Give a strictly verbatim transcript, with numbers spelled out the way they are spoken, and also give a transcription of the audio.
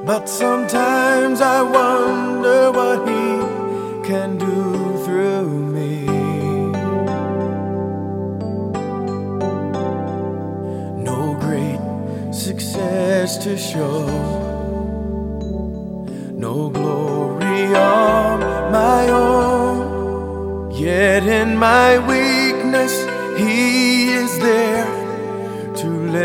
But sometimes I wonder what he can do through me. No great success to show, no glory of my own, yet in my weakness he is there